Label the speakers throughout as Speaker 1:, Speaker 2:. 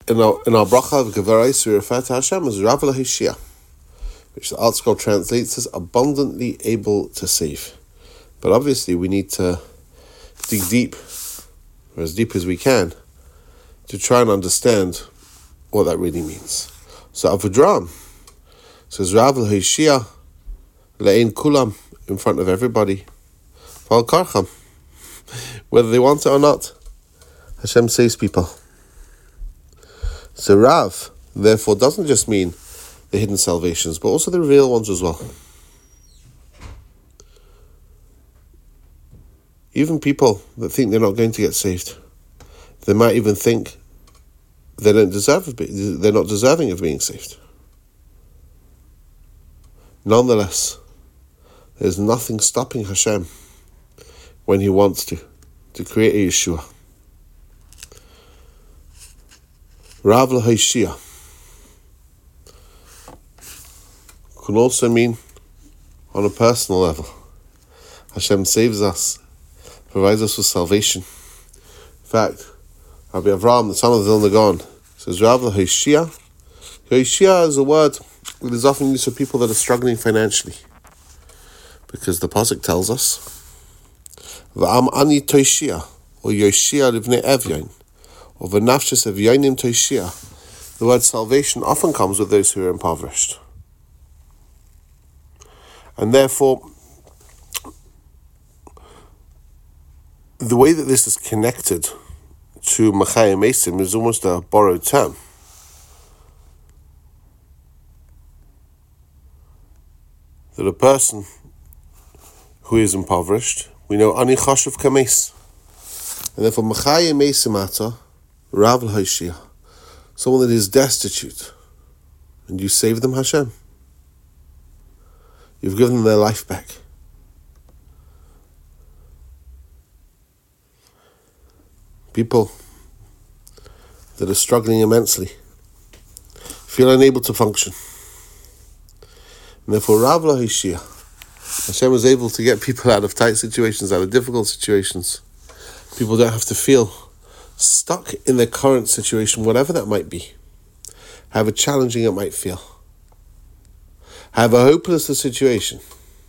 Speaker 1: our bracha of Gevarais, we refer to Hashem as Rav Lahishia, which the ArtScroll translates as abundantly able to save. But obviously we need to dig deep, or as deep as we can, to try and understand what that really means. So Avedram says Rav Lahishia Le'ein Kulam, in front of everybody, Val Karcham, whether they want it or not, Hashem saves people. So Rav, therefore, doesn't just mean the hidden salvations, but also the real ones as well. Even people that think they're not going to get saved, they might even think they're not deserving of being saved. Nonetheless, there's nothing stopping Hashem when He wants to create a Yeshua. Rav L'Haishia can also mean on a personal level. Hashem saves us, provides us with salvation. In fact, Rabbi Avraham, the son of the Vilna Gaon, says Rav L'Haishia. Haishia is a word that is often used for people that are struggling financially, because the pasuk tells us, "V'am ani toishia," or Yoshia livnei evyain, or v'nafshes evyanim toishia. The word salvation often comes with those who are impoverished, and therefore, the way that this is connected to Machayim Mesim is almost a borrowed term. That a person who is impoverished, we know ani chashuv kames, and therefore Machayim Mesim ata Rav L'Haishia, someone that is destitute, and you save them, Hashem. You've given them their life back. People that are struggling immensely, feel unable to function. And therefore, Rav L'Haishia, Hashem is able to get people out of tight situations, out of difficult situations. People don't have to feel stuck in their current situation, whatever that might be, however challenging it might feel, however hopeless the situation.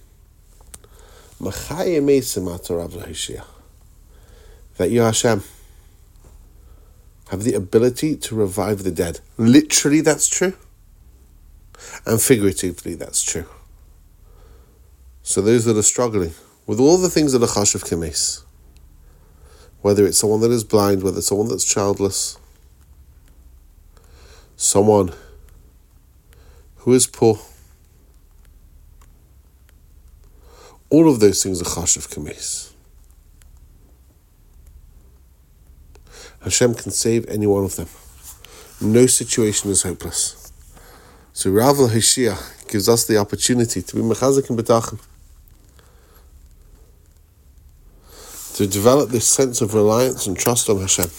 Speaker 1: Machayim Mesim ata Rav L'Haishia, that you, Hashem, have the ability to revive the dead. Literally, that's true. And figuratively, that's true. So those that are struggling with all the things that are chashuv kames, whether it's someone that is blind, whether it's someone that's childless, someone who is poor, all of those things are chashuv kames. Hashem can save any one of them. No situation is hopeless. So Rav L'Haishia gives us the opportunity to be mechazik and betachim, to develop this sense of reliance and trust on Hashem.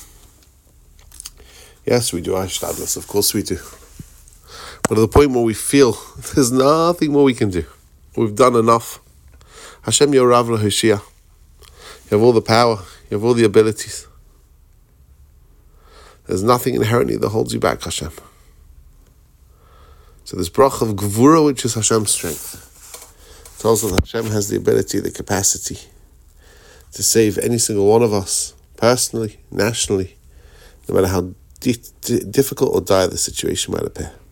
Speaker 1: Yes, we do Ashtadlis, of course we do. But at the point where we feel there's nothing more we can do, we've done enough, Hashem, you're Rav L'Haishia. You have all the power, you have all the abilities. There's nothing inherently that holds you back, Hashem. So this bracha of Gevura, which is Hashem's strength, tells us that Hashem has the ability, the capacity to save any single one of us, personally, nationally, no matter how difficult or dire the situation might appear.